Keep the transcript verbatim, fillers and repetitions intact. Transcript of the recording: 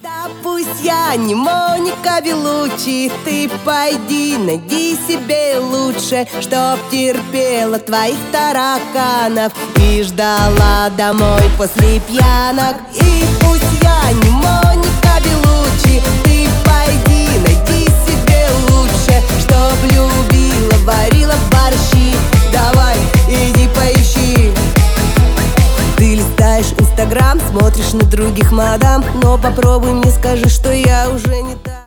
Да пусть я не Моника Белуччи, ты пойди найди себе лучше, чтоб терпела твоих тараканов и ждала домой после пьянок. И пусть я не Моника Белуччи, ты пойди найди себе лучше, чтоб любила, варила борщи. Давай, иди поищи. Ты листаешь Инстаграм, смотришь на других мадам, но попробуй мне скажи, что я уже не та.